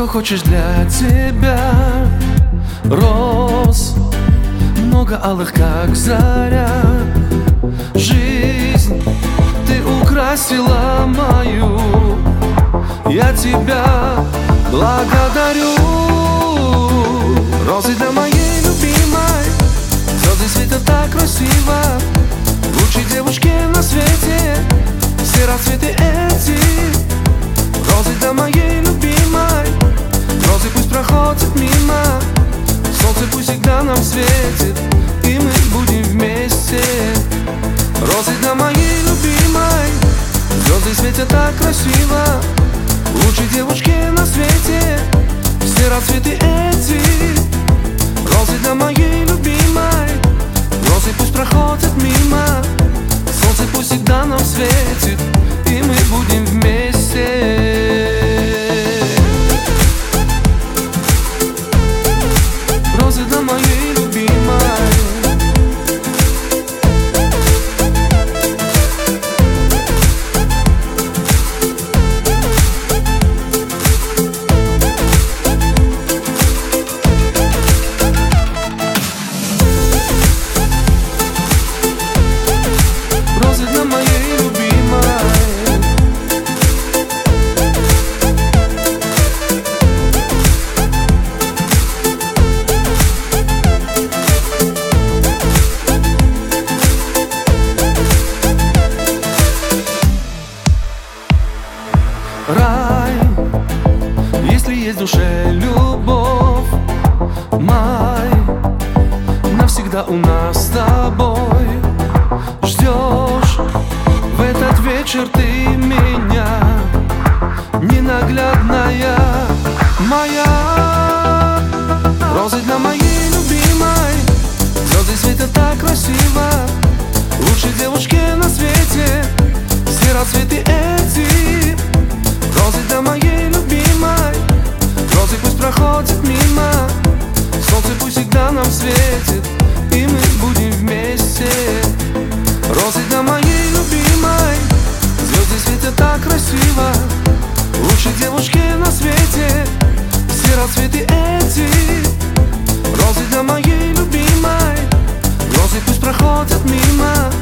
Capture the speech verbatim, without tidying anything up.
что хочешь для тебя. Роз, много алых, как заря. Жизнь ты украсила мою, я тебя благодарю. Розы для моей любимой, звезды светят так красиво. Лучшей девушке на свете все расцветы эти. Розы для моей любимой, розы пусть проходят мимо. Солнце пусть всегда нам светит, и мы будем вместе. Розы для моей любимой, звезды светят так красиво. Лучшей девушке на свете все расцветы эти. Розы для моей любимой, розы пусть проходят мимо. Солнце пусть всегда нам светит, и мы будем вместе. Розы для моей любимой. Розы для моей любимой. Рай, если есть в душе любовь. Май, навсегда у нас с тобой. Ждешь в этот вечер ты меня, ненаглядная моя. Розы для моей любимой, звезды светят так красиво. Лучшей девушке на свете все расцветы эти. Розы для моей любимой, розы пусть проходят мимо. Солнце пусть всегда нам светит, и мы будем вместе. Розы для моей любимой, звезды светят так красиво. Лучшей девушке на свете все расцветы эти. Розы для моей любимой, розы пусть проходят мимо.